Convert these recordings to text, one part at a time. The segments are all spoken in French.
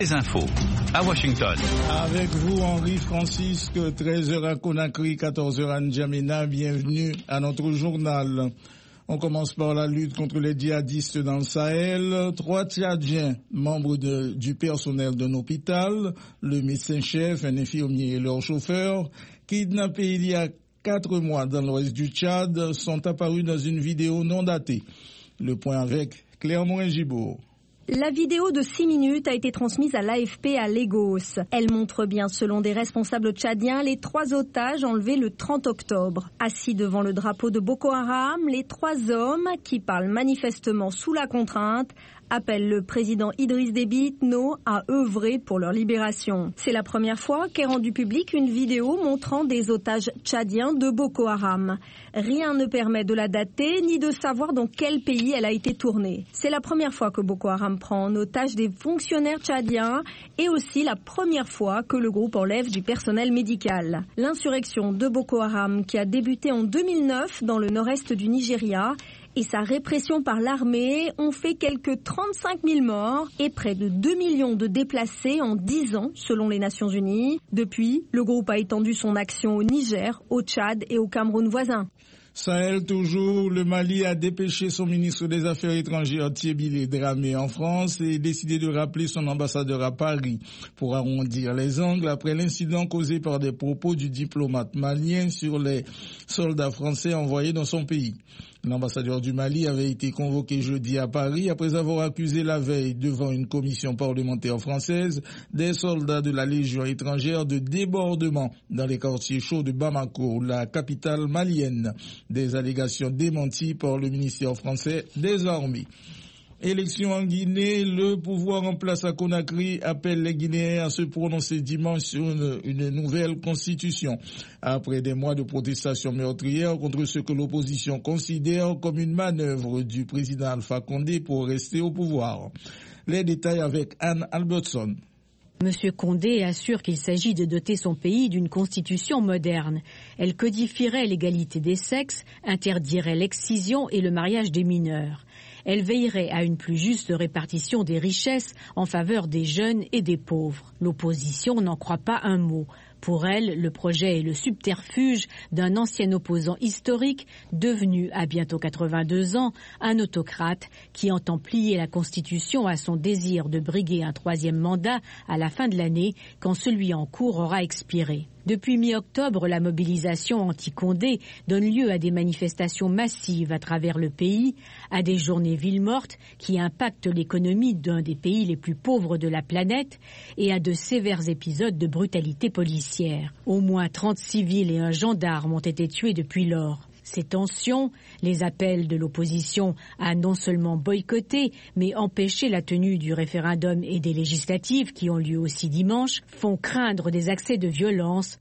Les infos à Washington. Avec vous, Henri Francisque, 13h à Conakry, 14h à N'Djamena. Bienvenue à notre journal. On commence par la lutte contre les djihadistes dans le Sahel. 3 Tchadiens, membres du personnel d'un hôpital, le médecin-chef, un infirmier et leur chauffeur, kidnappés il y a 4 mois dans l'ouest du Tchad, sont apparus dans une vidéo non datée. Le point avec Claire Morin-Gibourg. La vidéo de 6 minutes a été transmise à l'AFP à Lagos. Elle montre bien, selon des responsables tchadiens, les 3 otages enlevés le 30 octobre. Assis devant le drapeau de Boko Haram, les 3 hommes, qui parlent manifestement sous la contrainte, appellent le président Idriss Déby Itno à œuvrer pour leur libération. C'est la première fois qu'est rendue publique une vidéo montrant des otages tchadiens de Boko Haram. Rien ne permet de la dater ni de savoir dans quel pays elle a été tournée. C'est la première fois que Boko Haram prend en otage des fonctionnaires tchadiens et aussi la première fois que le groupe enlève du personnel médical. L'insurrection de Boko Haram, qui a débuté en 2009 dans le nord-est du Nigeria, et sa répression par l'armée ont fait quelques 35 000 morts et près de 2 millions de déplacés en 10 ans, selon les Nations Unies. Depuis, le groupe a étendu son action au Niger, au Tchad et au Cameroun voisin. Sahel toujours, le Mali a dépêché son ministre des Affaires étrangères Thiébilé Dramé en France et décidé de rappeler son ambassadeur à Paris pour arrondir les angles après l'incident causé par des propos du diplomate malien sur les soldats français envoyés dans son pays. L'ambassadeur du Mali avait été convoqué jeudi à Paris après avoir accusé la veille devant une commission parlementaire française des soldats de la Légion étrangère de débordement dans les quartiers chauds de Bamako, la capitale malienne. Des allégations démenties par le ministère français des armées. Élection en Guinée, le pouvoir en place à Conakry appelle les Guinéens à se prononcer dimanche sur une nouvelle constitution. Après des mois de protestations meurtrières contre ce que l'opposition considère comme une manœuvre du président Alpha Condé pour rester au pouvoir. Les détails avec Anne Albertson. Monsieur Condé assure qu'il s'agit de doter son pays d'une constitution moderne. Elle codifierait l'égalité des sexes, interdirait l'excision et le mariage des mineurs. Elle veillerait à une plus juste répartition des richesses en faveur des jeunes et des pauvres. L'opposition n'en croit pas un mot. Pour elle, le projet est le subterfuge d'un ancien opposant historique devenu, à bientôt 82 ans, un autocrate qui entend plier la Constitution à son désir de briguer un 3e mandat à la fin de l'année quand celui en cours aura expiré. Depuis mi-octobre, la mobilisation anti-Condé donne lieu à des manifestations massives à travers le pays, à des journées villes mortes qui impactent l'économie d'un des pays les plus pauvres de la planète et à de sévères épisodes de brutalité policière. Au moins 30 civils et un gendarme ont été tués depuis lors. Ces tensions, les appels de l'opposition à non seulement boycotter, mais empêcher la tenue du référendum et des législatives qui ont lieu aussi dimanche, font craindre des accès de violence.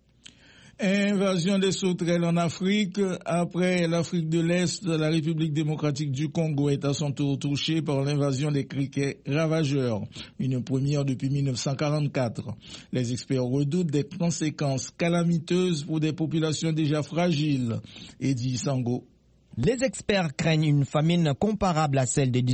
Invasion des sauterelles en Afrique. Après l'Afrique de l'Est, la République démocratique du Congo est à son tour touchée par l'invasion des criquets ravageurs, une première depuis 1944. Les experts redoutent des conséquences calamiteuses pour des populations déjà fragiles. Eddie Sango. Les experts craignent une famine comparable à celle de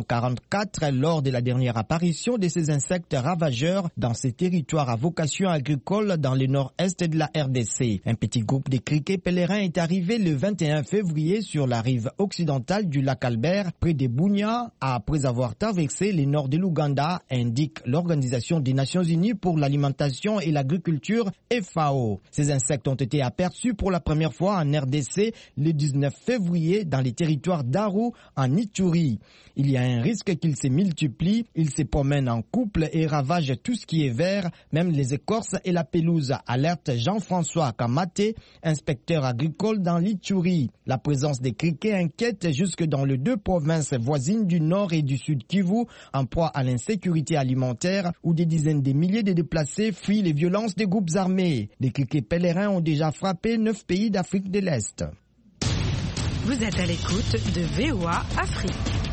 1944 lors de la dernière apparition de ces insectes ravageurs dans ces territoires à vocation agricole dans le nord-est de la RDC. Un petit groupe de criquets pèlerins est arrivé le 21 février sur la rive occidentale du lac Albert, près de Bunia, après avoir traversé le nord de l'Ouganda, indique l'Organisation des Nations Unies pour l'alimentation et l'agriculture, FAO. Ces insectes ont été aperçus pour la première fois en RDC le 19 février dans les territoires d'Aru en Ituri. Il y a un risque qu'ils se multiplient, ils se promènent en couple et ravagent tout ce qui est vert, même les écorces et la pelouse, alerte Jean-François Kamate, inspecteur agricole dans l'Ituri. La présence des criquets inquiète jusque dans les 2 provinces voisines du Nord et du Sud Kivu, en proie à l'insécurité alimentaire, où des dizaines de milliers de déplacés fuient les violences des groupes armés. Les criquets pèlerins ont déjà frappé 9 pays d'Afrique de l'Est. Vous êtes à l'écoute de VOA Afrique.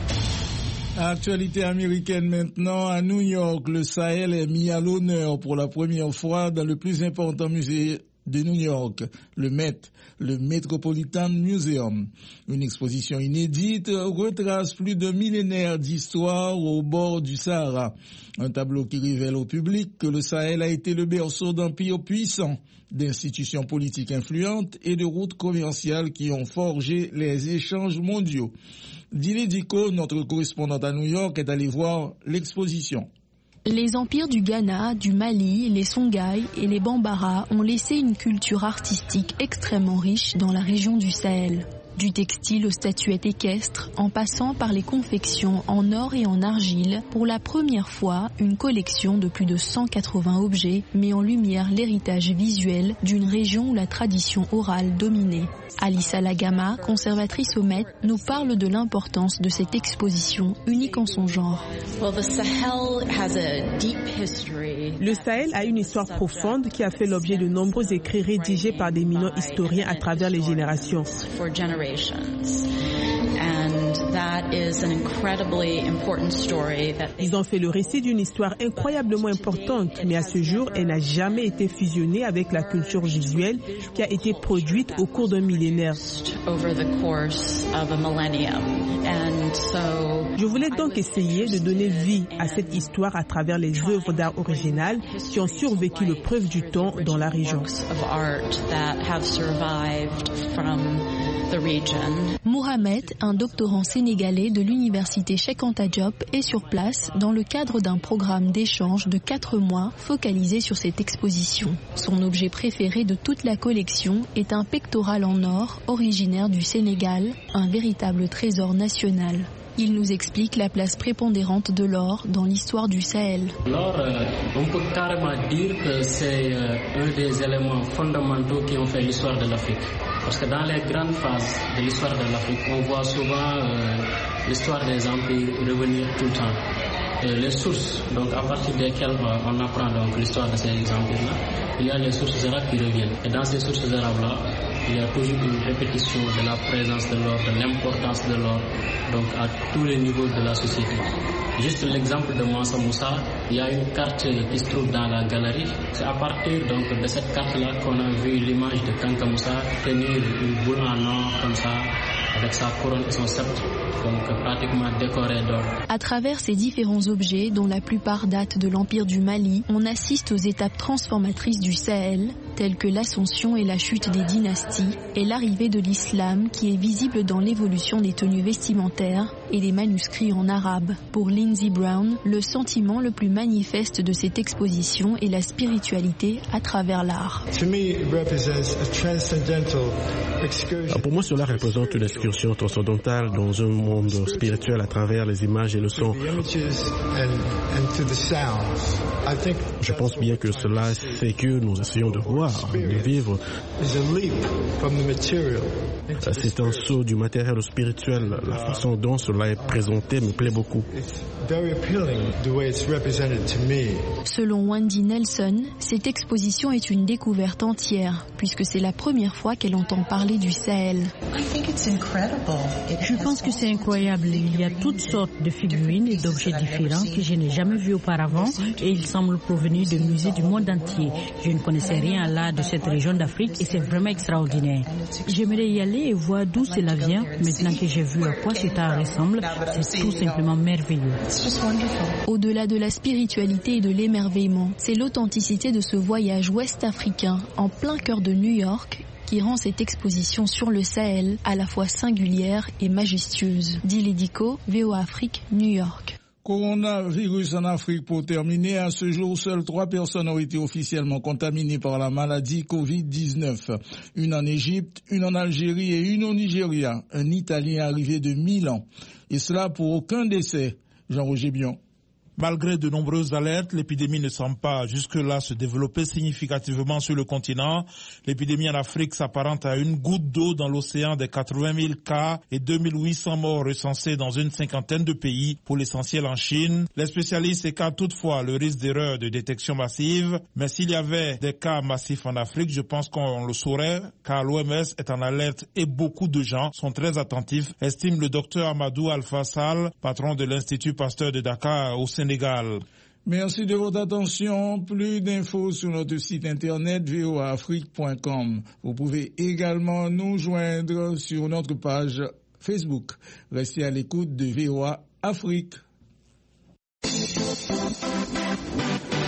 Actualité américaine maintenant. À New York, le Sahel est mis à l'honneur pour la première fois dans le plus important musée de New York, le Met, le Metropolitan Museum. Une exposition inédite retrace plus de millénaires d'histoire au bord du Sahara. Un tableau qui révèle au public que le Sahel a été le berceau d'empires puissants, d'institutions politiques influentes et de routes commerciales qui ont forgé les échanges mondiaux. Dile Diko, notre correspondante à New York, est allée voir l'exposition. Les empires du Ghana, du Mali, les Songhai et les Bambara ont laissé une culture artistique extrêmement riche dans la région du Sahel. Du textile aux statuettes équestres, en passant par les confections en or et en argile, pour la première fois, une collection de plus de 180 objets met en lumière l'héritage visuel d'une région où la tradition orale dominait. Alissa Lagama, conservatrice au Met, nous parle de l'importance de cette exposition unique en son genre. Le Sahel a une histoire profonde qui a fait l'objet de nombreux écrits rédigés par d'éminents historiens à travers les générations. Ils ont fait le récit d'une histoire incroyablement importante, mais à ce jour, elle n'a jamais été fusionnée avec la culture visuelle qui a été produite au cours d'un millénaire. Je voulais donc essayer de donner vie à cette histoire à travers les œuvres d'art originales qui ont survécu l'épreuve du temps dans la région. Mohamed, un doctorant sénégalais de l'université Cheikh Anta Diop, est sur place dans le cadre d'un programme d'échange de 4 mois focalisé sur cette exposition. Son objet préféré de toute la collection est un pectoral en or originaire du Sénégal, un véritable trésor national. Il nous explique la place prépondérante de l'or dans l'histoire du Sahel. L'or, on peut carrément dire que c'est un des éléments fondamentaux qui ont fait l'histoire de l'Afrique. Parce que dans les grandes phases de l'histoire de l'Afrique, on voit souvent l'histoire des empires revenir tout le temps. Les sources, donc à partir desquelles on apprend donc l'histoire de ces empires-là, il y a les sources arabes qui reviennent. Et dans ces sources arabes-là, il y a toujours une répétition de la présence de l'or, de l'importance de l'or, donc à tous les niveaux de la société. Juste l'exemple de Mansa Moussa, il y a une carte qui se trouve dans la galerie. C'est à partir donc de cette carte-là qu'on a vu l'image de Kanka Moussa tenir une boule en or comme ça, avec sa couronne et son sceptre, donc pratiquement décoré d'or. À travers ces différents objets, dont la plupart datent de l'Empire du Mali, on assiste aux étapes transformatrices du Sahel, telles que l'ascension et la chute des dynasties, et l'arrivée de l'islam qui est visible dans l'évolution des tenues vestimentaires et des manuscrits en arabe. Pour Lindsey Brown, le sentiment le plus manifeste de cette exposition est la spiritualité à travers l'art. Pour moi, cela représente une excursion transcendantale dans un monde spirituel à travers les images et le son. Je pense bien que cela, c'est que nous essayons de voir, de vivre. C'est un saut du matériel au spirituel. La façon dont cela est présenté me plaît beaucoup. Selon Wendy Nelson, cette exposition est une découverte entière, puisque c'est la première fois qu'elle entend parler du Sahel. Je pense que c'est incroyable. Il y a toutes sortes de figurines et d'objets différents que je n'ai jamais vus auparavant et ils semblent provenir de musées du monde entier. Je ne connaissais rien là de cette région d'Afrique et c'est vraiment extraordinaire. J'aimerais y aller et voir d'où cela vient. Maintenant que j'ai vu à quoi cet art ressemble, c'est tout simplement merveilleux. Au-delà de la spiritualité et de l'émerveillement, c'est l'authenticité de ce voyage ouest-africain en plein cœur de New York qui rend cette exposition sur le Sahel à la fois singulière et majestueuse. Dile Diko, VOA Afrique, New York. Coronavirus en Afrique pour terminer. À ce jour, seules 3 personnes ont été officiellement contaminées par la maladie Covid-19. Une en Égypte, une en Algérie et une au Nigeria. Un Italien arrivé de Milan. Et cela pour aucun décès. Jean-Roger Bion. Malgré de nombreuses alertes, l'épidémie ne semble pas jusque-là se développer significativement sur le continent. L'épidémie en Afrique s'apparente à une goutte d'eau dans l'océan des 80 000 cas et 2800 morts recensés dans une 50aine de pays, pour l'essentiel en Chine. Les spécialistes écartent toutefois le risque d'erreur de détection massive. Mais s'il y avait des cas massifs en Afrique, je pense qu'on le saurait, car l'OMS est en alerte et beaucoup de gens sont très attentifs, estime le docteur Amadou Alpha Sall, patron de l'Institut Pasteur de Dakar au Sénégal. Merci de votre attention. Plus d'infos sur notre site internet voaafrique.com. Vous pouvez également nous joindre sur notre page Facebook. Restez à l'écoute de VOA Afrique.